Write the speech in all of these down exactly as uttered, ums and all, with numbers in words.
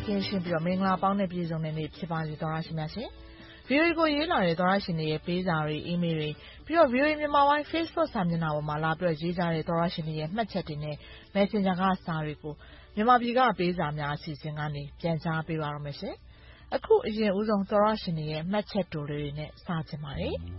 ကင်းရှင်းပြီးတော့မင်္ဂလာပေါင်းနဲ့ပြည့်စုံတဲ့နေ့ဖြစ်ပါစေသောတာရှင်များရှင်။ ဗီအိုအေကိုရေးလာတဲ့သောတာရှင်တွေရဲ့ပေးစာတွေအီးမေးလ်တွေပြီးတော့ ဗီအိုအေမြန်မာပိုင်း Facebook စာမျက်နှာပေါ်မှာလာပြီးတော့ရေးကြတဲ့သောတာရှင်တွေရဲ့မှတ်ချက်တွေနဲ့ Messenger ကစာတွေကိုမြန်မာပြည်ကပေးစာများအစီအစဉ်ကနေပြန်ကြားပေးပါရမယ်ရှင်။အခုအရင်ဦးဆုံးသောတာရှင်တွေရဲ့မှတ်ချက်တိုလေးတွေနဲ့စကြပါမယ်။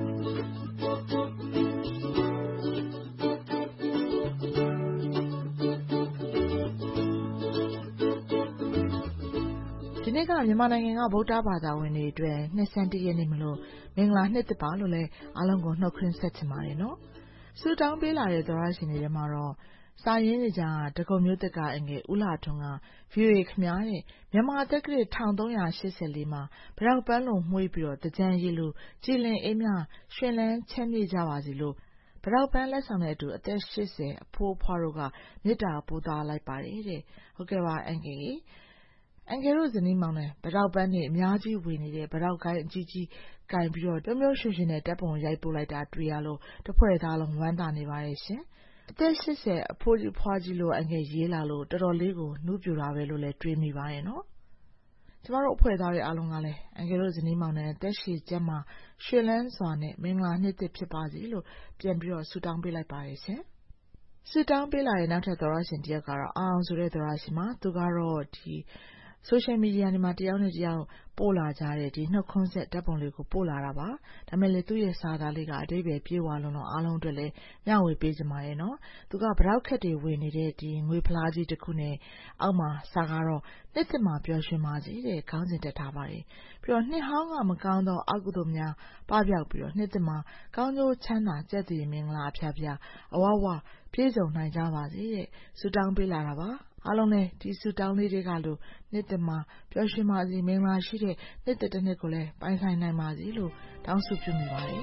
ဒီနေ့ကမြန်မာနိုင်ငံကဗုဒ္ဓဘာသာဝင်တွေအတွက်နှစ်ဆန်းတစ်ရက်နေ့မလို့မင်္ဂလာနှစ်သစ်ပါလို့လည်းအားလုံးကိုနှုတ်ခွန်းဆက်ချင်ပါတယ်နော်။ဆုတောင်းပေးလာတဲ့သောရရှင်တွေထဲမှာတော့စာရင်းနေကြတကုံမျိုးသက်ကအငယ်ဦးလာထွန်းက ဗီအိုအေ ခမားတဲ့မြန်မာတက္ကရာတစ်သုံးရာရှစ်ဆယ်လေးမှာဗရောက်ပန်းလုံးမှုေးပြီးတော့တကြံရည်လိုကြည်လင်အေးမြရွှင်လန်းချမ်းမြေ့ကြပါစေလို့ဗရောက်ပန်းလက်ဆောင်တဲ့အတူအသက်ရှစ်ဆယ်အဖိုးအဖွားတို့ကမေတ္တာပို့သလိုက်ပါတယ်တဲ့။ဟုတ်ကဲ့ပါအန်ကယ်ကြီးအန်ကယ်တို့ဇနီးမောင်နဲ့ဗရောက်ပန်းနေအများကြီးဝင်နေတဲ့ဗရောက်ကိုင်းအကြီးကြီးကင်ပြီးတော့တမျိုးရွှင်ရွှင်နဲ့တပ်ပုံရိုက်ပို့လိုက်တာတွေ့ရလို့တစ်ဖွဲ့သားလုံးဝမ်းသာနေပါတယ်ရှင်။အသက်ရှစ်ဆယ်အဖိုးကြီးဖွားကြီးလို့အန်ကယ်ရေးလာလို့တော်တော်လေးကိုနှူးပြူတာပဲလို့လည်းတွေးမိပါရဲ့နော်။ကျမတို့အဖွဲ့သားတွေအားလုံးကလည်းအန်ကယ်တို့ဇနီးမောင်နဲ့တက်ရှိကျမ်းမှာရွှင်လန်းစွာနဲ့မင်္ဂလာနှစ်သစ်ဖြစ်ပါစေလို့ပြန်ပြီးတော့ဆုတောင်းပေးလိုက်ပါတယ်ရှင်။ဆုတောင်းပေးလာတဲ့နောက်ထပ်သောရရှင်တယောက်ကတော့အောင်ဆိုတဲ့သောရရှင်မှာသူကတော့ဒီsocial media တွေမှာတယောက်နဲ့တယောက်ပို့လာကြတဲ့ဒီနှုတ်ခွန်းဆက်ဓာတ်ပုံလေးကိုပို့လာတာပါဒါပေမဲ့လေသူ့ရဲ့စာသားလေးကအတိတ်ပဲပြေးသွားလုံးတော့အားလုံးအတွက်လည်းမျှဝေပေးကြပါရဲ့နော်သူကဗရောက်ခက်တွေဝင်နေတဲ့ဒီငွေဖလားကြီးတစ်ခုနဲ့အောက်မှာစာကတော့နှစ်သက်မှာပျော်ရွှင်ပါစေတဲ့ခေါင်းစဉ်တက်ထားပါတယ်ပြီးတော့နှစ်ဟောင်းကမကောင်းသောအကုသိုလ်များပပျောက်ပြီးတော့နှစ်သက်မှာကောင်းကျိုးချမ်းသာကြက်တည်မင်္ဂလာအဖျားဖျားအဝဝပြည့်စုံနိုင်ကြပါစေတဲ့ဆုတောင်းပေးလာတာပါအားလုံးလည်းဒီဆုတောင်းလေးတွေကလို့နှစ်သက်မှာပျော်ရွှင်ပါစေမင်္ဂလာရှိတဲ့နှစ်သက်တစ်နှစ်ကိုလည်းပိုင်ဆိုင်နိုင်ပါစေလို့တောင်းဆုပြုမိပါတယ်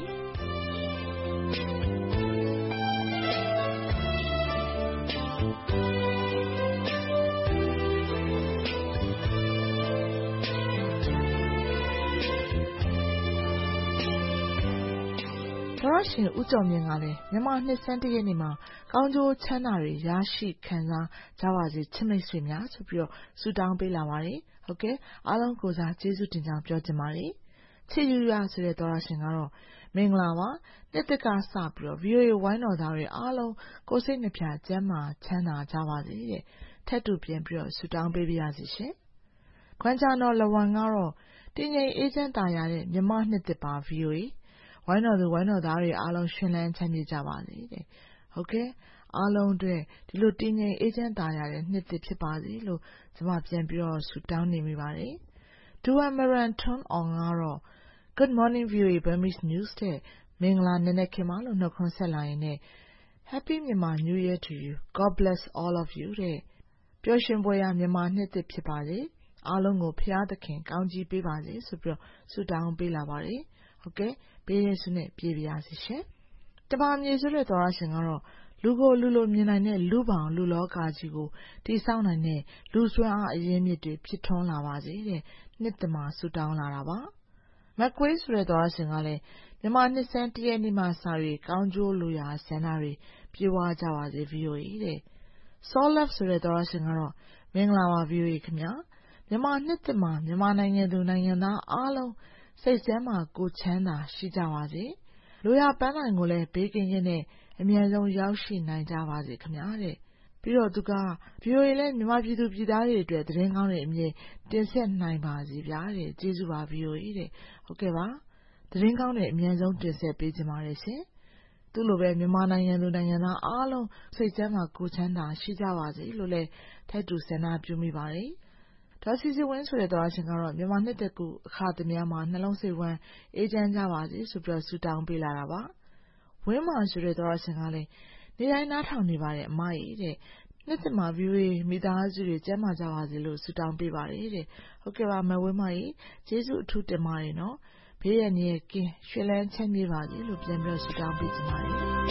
သောရရှင်ဦးကျော်မြင့်ကလည်းမြန်မာနှစ်ဆန်းတစ်ရက်နေ့မှာကောင်းကျိုးချမ်းသာတွေရရှိခံစားကြပါစေချစ်မိတ်ဆွေများဆိုပြီးတော့ဆုတောင်းပေးလာပါတယ်ဟုတ်ကဲ့အားလုံးကိုစားကျေးဇူးတင်ကြောင်းပြောချင်ပါတယ်ချစ်ယူရဆိုတဲ့သောရရှင်ကတော့မင်္ဂလာပါနှစ်သစ်ကစပြီးတော့ ဗီအိုအေ ဝိုင်းတော်သားတွေအားလုံးကိုယ်စိတ်နှပြကျန်းမာချမ်းသာကြပါစေတဲ့ထပ်တူပြန်ပြီးတော့ဆုတောင်းပေးပါရစေရှင်ခွန်ချာတော်လဝန်ကတော့တင်းငိမ်အေးချမ်းသာရတဲ့မြမနှစ်သစ်ပါ ဗီအိုအေဝိုင်းတော်သူဝိုင်းတော်သားတွေအားလုံးရှင်လန်းချမ်းမြေ့ကြပါစေတဲ့ဟုတ်ကဲ့အားလုံးအတွက်ဒီလိုတင်းငိမ်အေးချမ်းသာရတဲ့နှစ်သစ်ဖြစ်ပါစေလို့ကျွန်မပြန်ပြီးတော့ဆုတောင်းနေမိပါတယ်ဒူဝမ်မရန်ထွန်းအောင်ကတော့ Good morning ဗီအိုအေ Burmese News တဲ့မင်္ဂလာနံနက်ခင်းပါလို့နှုတ်ခွန်းဆက်လာရင်နဲ့ Happy Myanmar New Year to you God bless all of you တဲ့ပျော်ရွှင်ပွဲရမြန်မာနှစ်သစ်ဖြစ်ပါစေအားလုံးကိုဖျားသခင်ကောင်းကြီးပေးပါစေဆိုပြီးတော့ဆုတောင်းပေးလာပါတယ်ဟုတ်ကဲ့ပေးရဆုနဲ့ပြေပါရစေရှင်တပါမြေဆိုတဲ့သောရရှင်ကတော့လူကိုလူလိုမြင်နိုင်တဲ့လူပောင်လူလောကကြီးကိုတည်ဆောက်နိုင်တဲ့လူစွမ်းအားအရင်းမြစ်တွေဖြစ်ထွန်းလာပါစေတဲ့နှစ်သက်မှာဆုတောင်းလာတာပါမကွေးဆိုတဲ့သောရရှင်ကလည်းမြန်မာနှစ်ဆန်းတစ်ရက်နေ့မှစပြီးကောင်းကျိုးလိုရာဆန္ဒတွေပြေဝကြပါစေ ဗီအိုအေ တဲ့ Solaf ဆိုတဲ့သောရရှင်ကတော့မင်္ဂလာပါ ဗီအိုအေ ခင်ဗျာမြန်မာနှစ်သက်မှာမြန်မာနိုင်ငံသူနိုင်ငံသားအားလုံးစိတ်ဆန်းမှာကိုချမ်းသာရှိကြပါစေလိုရာပန်းနိုင်ကိုလည်းဘေးကင်းခြင်းနဲ့အမြန်ဆုံးရောက်ရှိနိုင်ကြပါစေခင်ဗျာတဲ့ပြီးတော့သူက ဗီအိုအေ လည်းမြန်မာပြည်သူပြည်သားတွေအတွက်သတင်းကောင်းတွေအမြဲတင်ဆက်နိုင်ပါစေဗျာတဲ့ကျေးဇူးပါ ဗီအိုအေ တဲ့ဟုတ်ကဲ့ပါသတင်းကောင်းတွေအမြန်ဆုံးတင်ဆက်ပေးကြပါရစေသူ့လိုပဲမြန်မာနိုင်ငံသူနိုင်ငံသားအားလုံးစိတ်ချမ်းသာကိုချမ်းသာရှိကြပါစေလို့လည်းထိုက်တူဆန္ဒပြုမိပါတယ်ဒေါ်စီစီဝင်းဆိုတဲ့သောရရှင်ကတော့မြန်မာနှစ်သက်ကူအခါသမယမှာနှလုံးစိတ်ဝမ်းအေးချမ်းကြပါစေဆိုပြီးဆုတောင်းပေးလာတာပါဝင်းမောင်ဆိုတဲ့သောရရှင်ကလည်းနေတိုင်းနားထောင်နေပါတယ်အမကြီးတဲ့နှစ်သက်မှာ ဗီအိုအေ မိသားစုတွေကျန်းမာကြပါစေလို့ဆုတောင်းပေးပါတယ်တဲ့ဟုတ်ကဲ့ပါမဝင်းမကြီးကျေးဇူးအထူးတင်ပါတယ်နော်ဘေးရန်ရဲ့ကင်းရွှင်လန်းချမ်းမြေ့ပါစေလို့ပြန်ပြီးဆုတောင်းပေးကြပါတယ်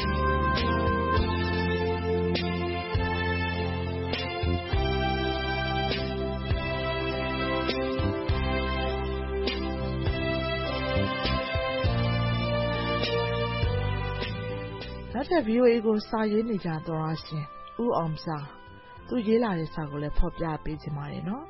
နောက်ထပ် ဗီအိုအေ ကိုစာရေးနေကြသောရရှင်ဦးအောင်စာသူရေးလာတဲ့စာကိုလည်းဖော်ပြပေးချင်ပါတယ်နော်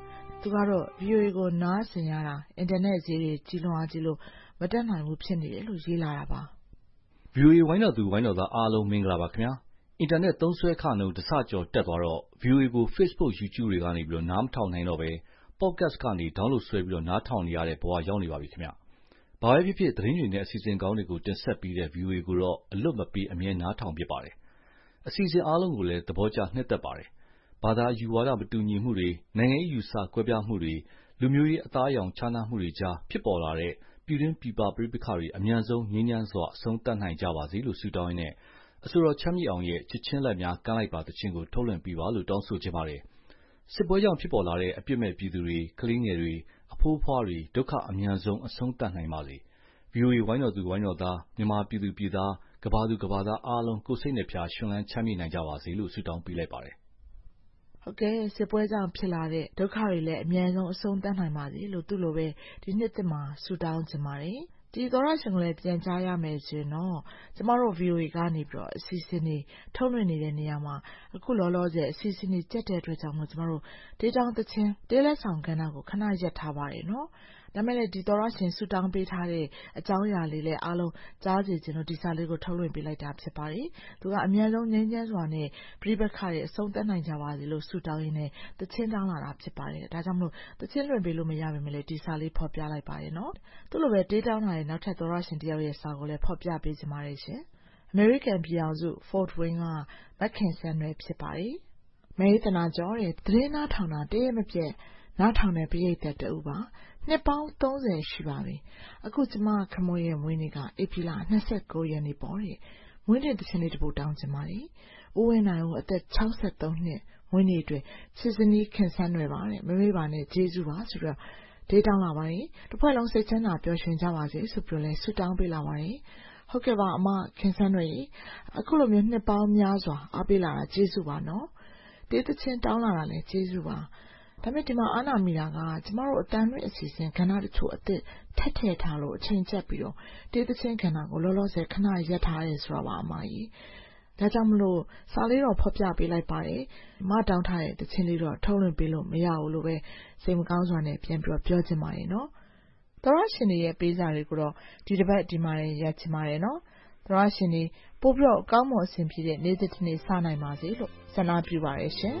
သူကတော့ ဗီအိုအေ ကိုနားဆင်ရတာအင်တာနက်ဈေးတွေကြီးလွန်အားကြီးလို့မတက်နိုင်ဘူးဖြစ်နေတယ်လို့ရေးလာတာပါ။ ဗီအိုအေဝိုင်းတော်သူဝိုင်းတော်သားအားလုံးမင်္ဂလာပါခင်ဗျာ။အင်တာနက်သုံးစွဲခနှုန်းတဆကျော်တက်သွားတော့ ဗီအိုအေကို Facebook YouTube တွေကနေနားမထောင်နိုင်တော့ဘဲ Podcast ကနေ Download ဆွဲပြီးနားထောင်နေရတဲ့ဘဝရောက်နေပါပြီခင်ဗျ။ဘာပဲဖြစ်ဖြစ်သတင်းတွေနဲ့အစီအစဉ်ကောင်းတွေကိုတင်ဆက်ပေးတဲ့ ဗီအိုအေကိုတော့အလွတ်မပေးအမြဲနားထောင်ဖြစ်ပါတယ်။အစီအစဉ်အားလုံးကိုလည်းသဘောကျနှစ်သက်ပါတယ်။ဘာသာယူဝါဒမတူညီမှုတွေနိုင်ငံရေးယူဆကွဲပြားမှုတွေလူမျိုးရေးအသားအရောင်ခြားနားမှုတွေကြားဖြစ်ပေါ်လာတဲ့ပြည်တွင်းပြည်ပပဋိပက္ခတွေအမြန်ဆုံးငြိမ်းချမ်းစွာအဆုံးသတ်နိုင်ကြပါစေလို့ဆုတောင်းရင်းနဲ့အဆိုတော်ချမ်းမြေ့အောင်ရဲ့ချစ်ချင်းလက်များကမ်းလိုက်ပါသချင်းကိုထုတ်လွှင့်ပေးပါလို့တောင်းဆိုချင်ပါတယ်။စစ်ပွဲကြောင့်ဖြစ်ပေါ်လာတဲ့အပြစ်မဲ့ပြည်သူတွေကလေးငယ်တွေအဖိုးအဖွားတွေဒုက္ခအမြန်ဆုံးအဆုံးသတ်နိုင်ပါစေ။ ဗီအိုအေဝိုင်းတော်သူဝိုင်းတော်သားမြန်မာပြည်သူပြည်သားကဘာသူကဘာသားအားလုံးကိုယ်စိတ်နှပြရှင်လန်းချမ်းမြေ့နိုင်ကြပါစေလို့ဆုတောင်းပေးလိုက်ပါတယ်။ဟုတ်ကဲ့စစ်ပွဲကြောင့်ဖြစ်လာတဲ့ဒုက္ခတွေလည်းအမြန်ဆုံးအဆုံးသတ်နိုင်ပါစေလို့သူ့လိုပဲဒီနှစ်သစ်မှာဆုတောင်းချင်ပါတယ်။ဒီသောရရှင်ကိုလည်းပြန်ကြားရမယ်ဆိုရင်တော့ကျမတို့ ဗီအိုအေ ကနေပြီးတော့အစီအစဉ်တွေထုတ်လွှင့်နေတဲ့နေရာမှာအခုလောလောဆယ်အစီအစဉ်တွေကြက်တဲ့အတွက်ကြောင့်မို့ကျမတို့ဒေးတောင်းသချင်းတေးလက်ဆောင်ကဏ္ဍကိုခဏရပ်ထားပါတယ်နော်။ဒါမဲ့လည်းဒီသောရရှင်ဆုတောင်းပေးထားတဲ့အကြောင်းအရာလေးလည်းအားလုံးကြားစီခြင်းတို့ဒီစာလေးကိုထုတ်လွှင့်ပေးလိုက်တာဖြစ်ပါတယ်။သူကအများဆုံးငြိမ်းချမ်းစွာနဲ့ပြိပခါရဲ့အဆုံးသတ်နိုင်ကြပါစေလို့ဆုတောင်းရင်းနဲ့သချင်းတောင်းလာတာဖြစ်ပါတယ်။ဒါကြောင့်မလို့သချင်းလွှင့်ပေးလို့မရပါဘူးလေဒီစာလေးဖော်ပြလိုက်ပါတယ်နော်။သူ့လိုပဲတေးတောင်းလာတဲ့နောက်ထပ်သောရရှင်တယောက်ရဲ့စာကိုလည်းဖော်ပြပေးကြပါရရှင်။ American ပြည်အောင်စု Fort Wayne ကမက်ခင်ဆန်းရွယ်ဖြစ်ပါတယ်။မေတနာကျော်တဲ့သတင်းနားထောင်တာတရက်မပြတ်နားထောင်တဲ့ပရိသတ်တူပါနှစ်ပေါင်းသုံးဆယ်ရှိပါပြီအခုကျမခမိုးရဲ့မွေးနေ့ကဧပြီလ၂၉ရက်နေ့ပေါ့တဲ့မွေးနေ့တစ်ချင်လေးတစ်ပုဒ်တောင်းချင်ပါတယ်ဦးဝင်းနိုင်ဦးအသက်၆၃နှစ်မွေးနေ့အတွက်ချစ်စနီးခင်ဆန်းရွယ်ပါတဲ့မမေးပါနဲ့ကျေးဇူးပါဆိုတော့ဒေးတောင်းလာပါတယ်တစ်ဖွဲ့လုံးစိတ်ချမ်းသာပျော်ရွှင်ကြပါစေဆိုပြီးလဲဆုတောင်းပေးလာပါတယ်ဟုတ်ကဲ့ပါအမခင်ဆန်းရွယ်အခုလိုမျိုးနှစ်ပေါင်းများစွာအားပေးလာတာကျေးဇူးပါနော်တေးသချင်းတောင်းလာတာလည်းကျေးဇူးပါဒါပေမဲ့ဒီမှာအာနာမီတာကကျမတို့အတန်လွင့်အစီအစဉ်ကဏ္ဍတချို့အသက်ထက်ထည့်ထားလို့အချိန်ကျပ်ပြီးတော့တေးသချင်းကဏ္ဍကိုလောလောဆယ်ခဏရပ်ထားရဲဆိုတော့ပါအမကြီးဒါကြောင့်မလို့စာလေးတော့ဖော်ပြပေးလိုက်ပါတယ်မတောင်းထားတဲ့သချင်းလေးတော့ထုတ်လွှင့်ပေးလို့မရဘူးလို့ပဲစိတ်မကောင်းစွာနဲ့ပြန်ပြီးပြောချင်ပါတယ်နော်သောရရှင်တွေရဲ့ပေးစာတွေကိုတော့ဒီတစ်ပတ်ဒီမှာရပ်ချင်ပါတယ်နော်သောရရှင်တွေပို့ပြီးတော့ကောင်းမွန်အဆင်ပြေတဲ့နေ့တစ်နေ့စနိုင်ပါစေလို့ဆန္ဒပြုပါရရှင်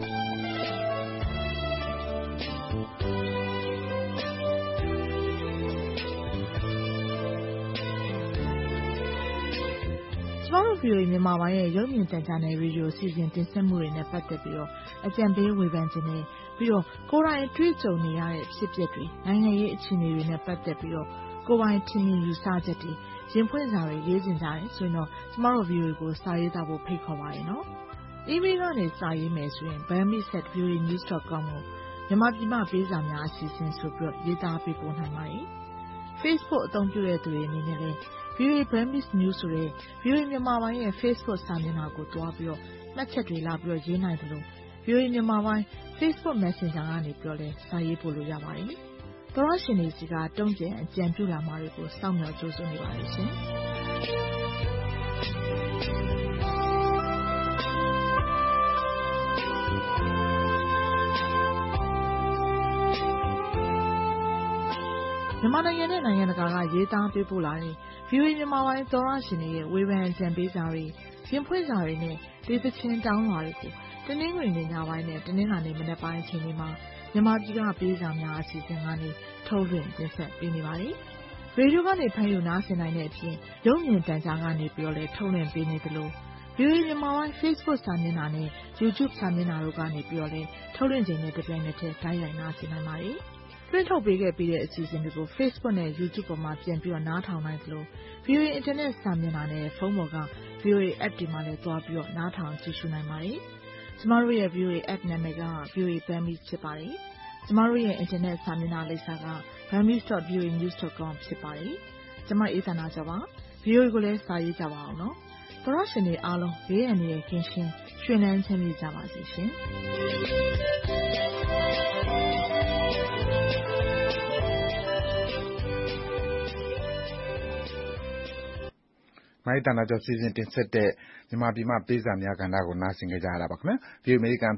ကျမတို့ ဗီအိုအေ မြန်မာပိုင်းရဲ့ရုပ်မြင်သံကြားနယ်ရေဒီယိုစီစဉ်တင်ဆက်မှုတွေနဲ့ပတ်သက်ပြီးတော့အကြံပေးဝေဖန်ခြင်းနဲ့ပြီးတော့ကိုယ်တိုင်တွေ့ကြုံနေရတဲ့ဖြစ်ပျက်တွေနိုင်ငံရေးအခြေအနေတွေနဲ့ပတ်သက်ပြီးတော့ကိုယ်ပိုင်ထင်မြင်ယူဆချက်တွေရင်ဖွင့်စာတွေရေးတင်ကြတယ်ဆိုရင်တော့ကျမတို့ ဗီအိုအေ ကိုစာရေးသားဖို့ဖိတ်ခေါ်ပါတယ်နော်။ email ကနေစာရေးမယ်ဆိုရင် burmese at v o a news dot com ကိုမြန်မာပြည်မှာပေးစာများအစီအစဉ်ဆိုပြီးတော့ရေးသားပေးပို့နိုင်ပါတယ်။ Facebook အသုံးပြုတဲ့သူတွေအနေနဲ့လည်းဗီအိုအေ Burmese News ဆိုတဲ့ ဗီအိုအေ မြန်မာပိုင်းရဲ့ Facebook စာမျက်နှာကိုတွားပြီးတော့မှတ်ချက်တွေလာပြီးတော့ရေးနိုင်တယ်လို့ ဗီအိုအေ မြန်မာပိုင်း Facebook Messenger ကနေပြောလဲစာရေးပို့လို့ရပါတယ်။သောရရှင်တွေစီကတုံ့ပြန်အကြံပြုလာမှာတွေကိုစောင့်မျှော်ကြိုးစားနေပါတယ်ရှင်။မြန်မာနိုင်ငံနဲ့နိုင်ငံတကာကရေးသားပေးပို့လာတဲ့ ဗီအိုအေ မြန်မာပိုင်းသောရရှင်တွေရဲ့ဝေဖန်အကြံပေးစာတွေရင်ဖွင့်စာတွေနဲ့ဒေသချင်းတောင်းလာတွေကိုတနင်္ဂနွေနေ့ညပိုင်းနဲ့တနင်္လာနေ့မနက်ပိုင်းအချိန်တွေမှာမြန်မာပြည်ကပေးစာများအစီအစဉ်ကနေထုတ်လွှင့်တင်ဆက်ပေးနေပါတယ်။ရေဒီယိုကနေဖမ်းယူနားဆင်နိုင်တဲ့အပြင်ရုပ်မြင်သံကြားကနေပြီးတော့လည်းထုတ်လွှင့်ပေးနေသလိုဗီအိုအေ မြန်မာပိုင်း Facebook စာမျက်နှာနဲ့ YouTube စာမျက်နှာတို့ကနေပြီးတော့လည်းထုတ်လွှင့်ခြင်းနဲ့တပြိုင်နက်တည်းတိုက်ရိုက်နားဆင်နိုင်ပါတယ်။လွှင့်ထုတ်ပေးခဲ့ပြီးတဲ့အစီအစဉ်တွေကို Facebook နဲ့ YouTube ပေါ်မှာပြန်ပြီးတော့နားထောင်နိုင်သလို ဗီအိုအေ Internet စာမျက်နှာနဲ့ဖုန်းပေါ်က ဗီအိုအေ App တွေမှာလည်းသွားပြီးတော့နားထောင်ကြည့်ရှုနိုင်ပါတယ်။ကျမတို့ရဲ့ ဗီအိုအေ App နာမည်က ဗီအိုအေ Burmese ဖြစ်ပါတယ်။ကျမတို့ရဲ့ Internet စာမျက်နှာလိပ်စာက burmese dot v o a news dot com ဖြစ်ပါတယ်။ကျမအေးသနာကျော်ပါ။ ဗီအိုအေကိုလည်းစာရေးကြပါအောင်နော်။သောရရှင်တွေအားလုံးဘေးအန္တရာယ်ကင်းရှင်းရွှင်လန်းချမ်းမြေ့ကြပါစေရှင်။မိုင်းတန်တာကျော်စီစဉ်တင်ဆက်တဲ့မြန်မာပြည်မှာပေးစာများကဏ္ဍကိုနားဆင်ကြရတာပါခင်ဗျာ။ ဗီအိုအေ အမေရိကန်